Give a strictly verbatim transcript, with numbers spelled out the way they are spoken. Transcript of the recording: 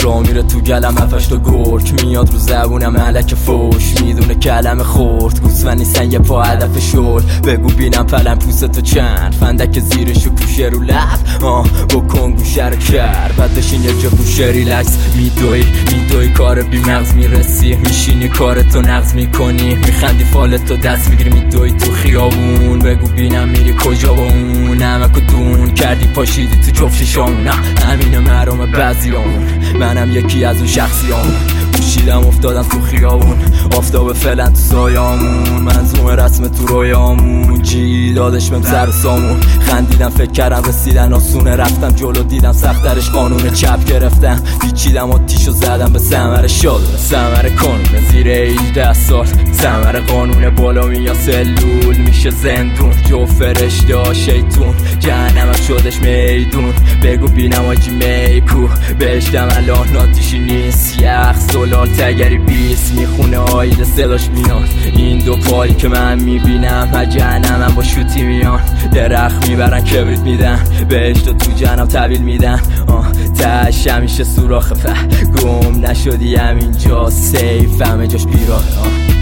را میره تو گلم هفش تا گرک میاد رو زبونم علک فوش میدونه کلم خورد گوسفند نیستن یه پا هدف شل بگو بینم پلم پوستو چند فندک زیرشو پوشه رو لب آه بکن گوشه رو کرد بعد بشین یه جا گوشه ریلکس میدوی میدوی کار بی مغز میرسی میشینی کارتو نقض میکنی میخندی فالتو دست میگیری میدوی تو خیابون بگو بینم میری کجا با اون نمکو دون کردی پاشیدی تو جفت شامون همینه محرام بعضیامون منم یکی از اون شخصیامون پوشیدم افتادم تو خیابون آفتاب فعلا تو سایامون منظوم رسم تو رویامون جی دادش بهم سر و سامون خندیدم فکر کردم رسیدن آسونه رفتم جلو دیدم سخترش قانون چپ گرفتم پیچیدم و تیشو زدم به ثمره شد ثمره قانون زیر هجده سال ثمره قانون بالا میاد سلول میشه زندون جو فرشته شیطون جهنمم شدش میدون بگو بینم آجی میکو بهشتم الان ناتیشی نیست یخ زلال تگری بیست میخونه آیده صداش میاد این دو پایی که من میبینم و جهنمم با شوتی میان درخت میبرن کبریت میدن بهشت تو جهنم تحویل میدن آه تش همیشه سوراخ فه گم نشدی همینجا سیف همه جاش بیراه